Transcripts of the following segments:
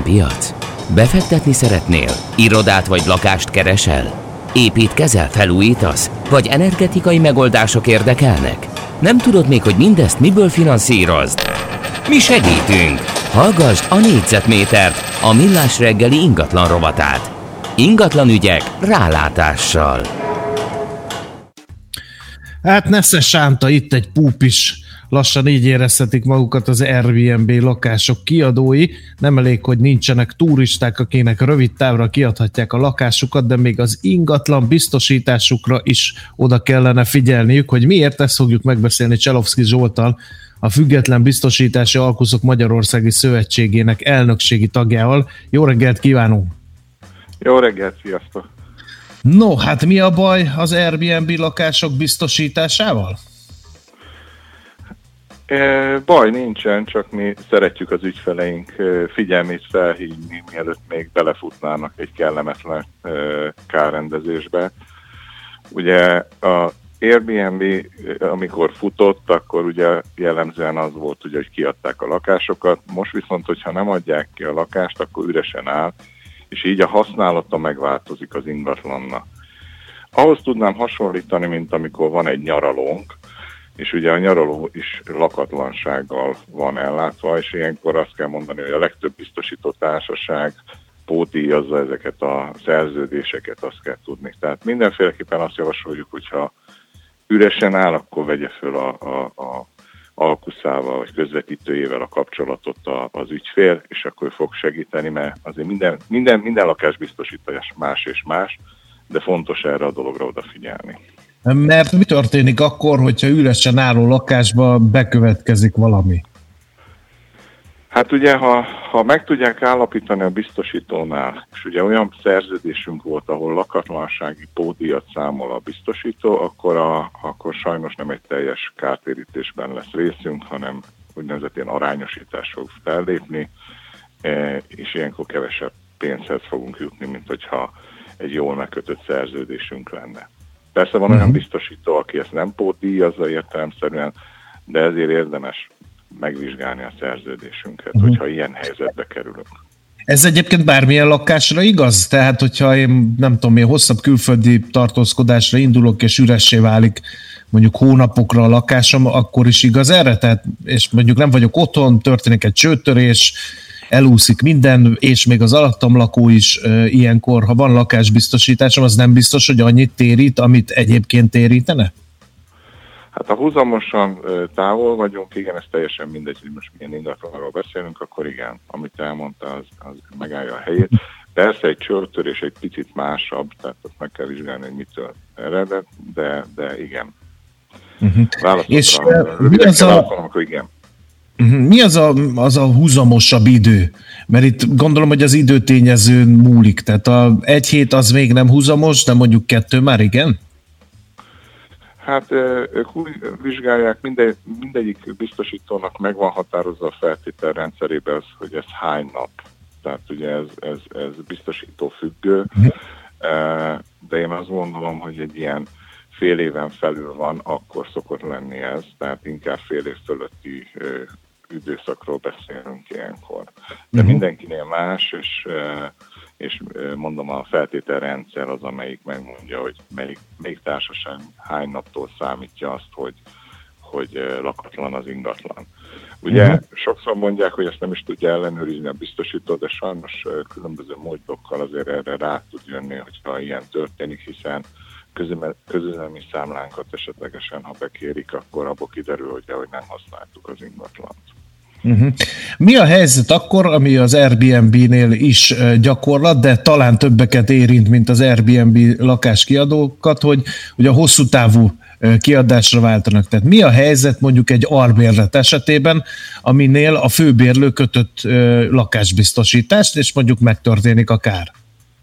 piac? Befektetni szeretnél? Irodát vagy lakást keresel? Építkezel, felújítasz? Vagy energetikai megoldások érdekelnek? Nem tudod még, hogy mindezt miből finanszírozd? Mi segítünk! Hallgasd a Négyzetmétert, a Millás reggeli ingatlan rovatát. Ingatlan ügyek rálátással. Hát nesze sánta, itt egy púp is. Lassan így érezhetik magukat az Airbnb lakások kiadói. Nem elég, hogy nincsenek turisták, akinek rövid távra kiadhatják a lakásukat, de még az ingatlan biztosításukra is oda kellene figyelniük, hogy miért, ezt fogjuk megbeszélni Cselovszky Zsolttal, a Független Biztosítási Alkuszok Magyarországi Szövetségének elnökségi tagjával. Jó reggelt kívánunk! Jó reggelt, sziasztok! No, hát mi a baj az Airbnb lakások biztosításával? Baj nincsen, csak mi szeretjük az ügyfeleink figyelmét felhívni, mielőtt még belefutnának egy kellemetlen kárrendezésbe. Ugye a Airbnb, amikor futott, akkor ugye jellemzően az volt, ugye, hogy kiadták a lakásokat. Most viszont, hogyha nem adják ki a lakást, akkor üresen áll, és így a használata megváltozik az ingatlannak. Ahhoz tudnám hasonlítani, mint amikor van egy nyaralónk, és ugye a nyaraló is lakatlansággal van ellátva, és ilyenkor azt kell mondani, hogy a legtöbb biztosító társaság pótdíjazza ezeket a szerződéseket, azt kell tudni. Tehát mindenféleképpen azt javasoljuk, hogyha üresen áll, akkor vegye föl a alkuszával vagy közvetítőjével a kapcsolatot az ügyfél, és akkor fog segíteni, mert azért minden lakásbiztosítás más és más, de fontos erre a dologra odafigyelni. Mert mi történik akkor, hogyha üresen álló lakásba bekövetkezik valami? Hát ugye, ha meg tudják állapítani a biztosítónál, és ugye olyan szerződésünk volt, ahol lakatlansági pótdíjat számol a biztosító, akkor sajnos nem egy teljes kártérítésben lesz részünk, hanem úgynevezett ilyen arányosítás fog fellépni, és ilyenkor kevesebb pénzhez fogunk jutni, mint hogyha egy jól megkötött szerződésünk lenne. Persze van olyan biztosító, aki ezt nem pótdíjazza értelemszerűen, de ezért érdemes megvizsgálni a szerződésünket, hogyha ilyen helyzetbe kerülünk. Ez egyébként bármilyen lakásra igaz? Tehát, hogyha én nem tudom, én hosszabb külföldi tartózkodásra indulok, és üressé válik mondjuk hónapokra a lakásom, akkor is igaz erre? Tehát, és mondjuk nem vagyok otthon, történik egy csőtörés, elúszik minden, és még az alattam lakó is ilyenkor, ha van lakásbiztosításom, az nem biztos, hogy annyit térít, amit egyébként térítene? Hát ha húzamosan távol vagyunk, igen, ez teljesen mindegy, hogy most milyen ingatlanról beszélünk, akkor igen, amit elmondta, az megállja a helyét. Persze egy csőrtörés egy picit másabb, tehát azt meg kell vizsgálni, hogy mitől eredet, de igen. És mi az igen. Mi az a húzamosabb idő? Mert itt gondolom, hogy az időtényezőn múlik. Tehát egy hét az még nem húzamos, de mondjuk 2 már igen? Hát ők úgy vizsgálják, mindegyik biztosítónak meg van határozva a feltételrendszerében az, hogy ez hány nap. Tehát ugye ez biztosító függő, de én azt gondolom, hogy egy ilyen fél éven felül van, akkor szokott lenni ez, tehát inkább fél év fölötti időszakról beszélünk ilyenkor. De mindenkinél más, és mondom, a feltételrendszer az, amelyik megmondja, hogy melyik társaság hány naptól számítja azt, hogy lakatlan az ingatlan. Ugye sokszor mondják, hogy ezt nem is tudja ellenőrizni a biztosító, de sajnos különböző módokkal azért erre rá tud jönni, hogyha ilyen történik, hiszen közüzemi számlánkat esetlegesen, ha bekérik, akkor abból kiderül, hogy nem használtuk az ingatlant. Mi a helyzet akkor, ami az Airbnb-nél is gyakorlat, de talán többeket érint, mint az Airbnb lakáskiadókat, hogy a hosszú távú kiadásra váltanak. Tehát mi a helyzet mondjuk egy albérlet esetében, aminél a főbérlő kötött lakásbiztosítást, és mondjuk megtörténik a kár?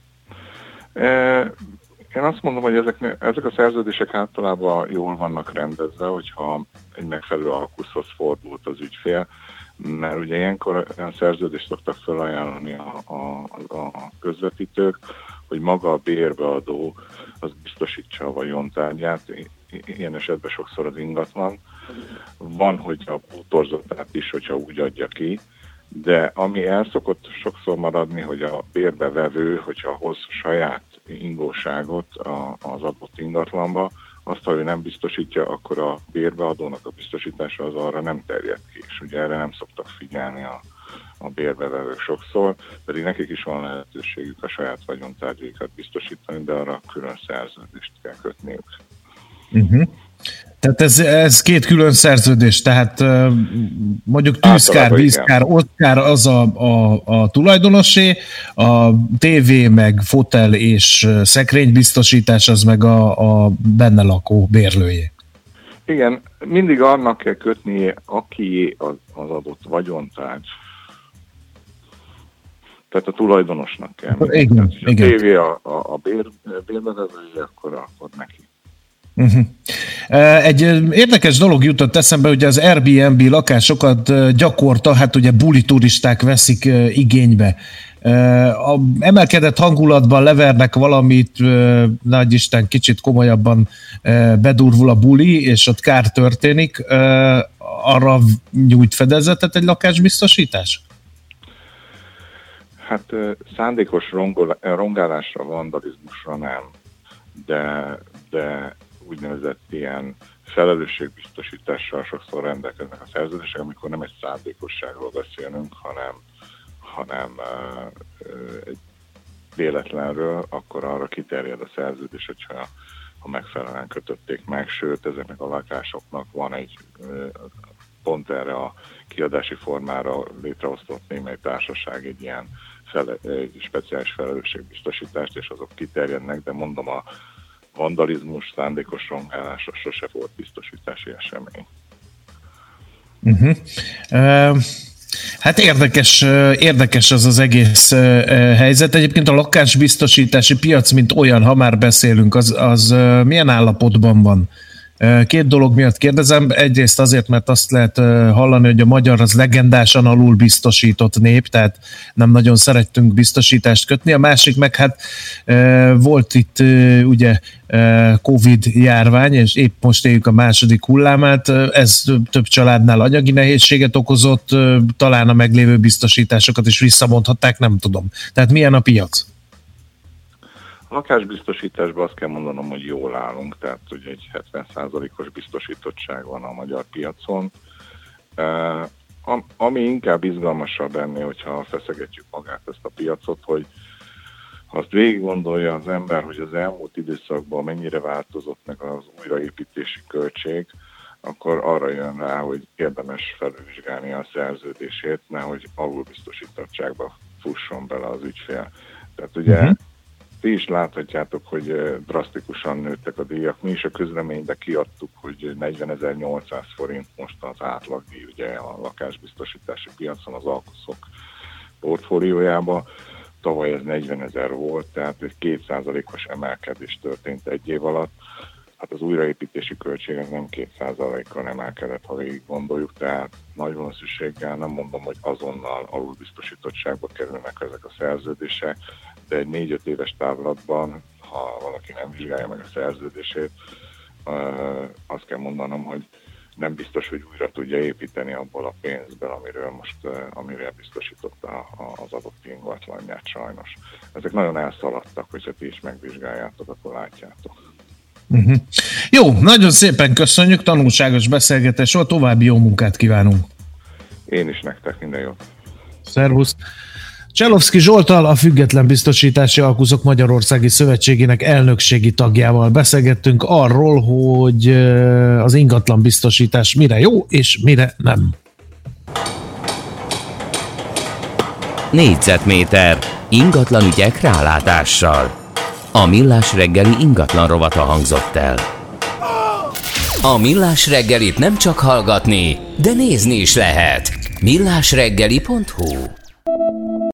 Én azt mondom, hogy ezek a szerződések általában jól vannak rendezve, hogyha egy megfelelő alkuszhoz fordult az ügyfél, mert ugye ilyenkor olyan szerződést szoktak felajánlani a közvetítők, hogy maga a bérbeadó az biztosítsa a vagyontárgyát, ilyen esetben sokszor az ingatlan. Van, hogy a pótorzatát is, hogyha úgy adja ki, De ami el szokott sokszor maradni, hogy a bérbevevő, hogyha hoz saját ingóságot az adott ingatlanba, azt, ha ő nem biztosítja, akkor a bérbeadónak a biztosítása az arra nem terjed ki, és ugye erre nem szoktak figyelni a bérbevevők sokszor, pedig nekik is van lehetőségük a saját vagyontárgyaikat biztosítani, de arra külön szerződést kell kötniük. Uh-huh. Tehát ez két külön szerződés, tehát mondjuk tűzkár, vízkár, ottkár az a tulajdonosé, a tévé, meg fotel és szekrénybiztosítás az meg a benne lakó bérlőjé. Igen, mindig annak kell kötnie, aki az adott vagyontárgy. Tehát a tulajdonosnak kell. Igen, ha a tévé a bérbevevője, akkor neki. Uh-huh. Egy érdekes dolog jutott eszembe, hogy az Airbnb lakásokat gyakorta, hát ugye buli turisták veszik igénybe. A emelkedett hangulatban levernek valamit, nagyisten kicsit komolyabban bedurvul a buli, és ott kár történik. Arra nyújt fedezetet egy lakásbiztosítás? Hát szándékos rongálásra, vandalizmusra nem, de úgynevezett ilyen felelősségbiztosítással sokszor rendelkeznek a szerződések, amikor nem egy szándékosságról beszélünk, hanem egy véletlenről, akkor arra kiterjed a szerződés, hogyha megfelelően kötötték meg, sőt, ezeknek a lakásoknak van egy pont erre a kiadási formára létrehozott némely társaság egy ilyen egy speciális felelősségbiztosítást, és azok kiterjednek, de mondom, a vandalizmus, szándékos rongálásra sose volt biztosítási esemény. Uh-huh. Hát érdekes az egész helyzet. Egyébként a lakásbiztosítási piac, mint olyan, ha már beszélünk, az milyen állapotban van? Két dolog miatt kérdezem. Egyrészt azért, mert azt lehet hallani, hogy a magyar az legendásan alul biztosított nép, tehát nem nagyon szerettünk biztosítást kötni. A másik meg hát volt itt ugye Covid járvány, és épp most éljük a második hullámát. Ez több családnál anyagi nehézséget okozott, talán a meglévő biztosításokat is visszamondhatták, nem tudom. Tehát milyen a piac? A lakásbiztosításban azt kell mondanom, hogy jól állunk, tehát ugye egy 70%-os biztosítottság van a magyar piacon. Ami inkább izgalmasabb ennél, hogyha feszegetjük magát ezt a piacot, hogy azt végig gondolja az ember, hogy az elmúlt időszakban mennyire változott meg az újraépítési költség, akkor arra jön rá, hogy érdemes felülvizsgálni a szerződését, nehogy alulbiztosítottságba fusson bele az ügyfél. Tehát ugye ti is láthatjátok, hogy drasztikusan nőttek a díjak. Mi is a közleménybe kiadtuk, hogy 40.800 forint most az átlagdíj ugye a lakásbiztosítási piacon az alkuszok portfóliójában. Tavaly ez 40.000 volt, tehát egy 2%-os emelkedés történt egy év alatt. Hát az újraépítési költségek nem 2%-kal emelkedett, ha végig gondoljuk, tehát nagy valószínűséggel nem mondom, hogy azonnal alulbiztosítottságba kerülnek ezek a szerződések, de egy 4-5 éves távlatban, ha valaki nem vizsgálja meg a szerződését, azt kell mondanom, hogy nem biztos, hogy újra tudja építeni abból a pénzből, amiről biztosította az adott ingatlanját sajnos. Ezek nagyon elszaladtak, hogyha ti is megvizsgáljátok, akkor látjátok. Uh-huh. Jó, nagyon szépen köszönjük, tanulságos beszélgetés volt, további jó munkát kívánunk. Én is nektek minden jót. Szervusz! Cselovszky Zsolttal, a Független Biztosítási Alkuzok Magyarországi Szövetségének elnökségi tagjával beszélgettünk arról, hogy az ingatlan biztosítás mire jó és mire nem. Négyzetméter ingatlan ügyek rálátással. A Millás reggeli ingatlan rovata hangzott el. A Millás reggelit nem csak hallgatni, de nézni is lehet. millásreggeli.hu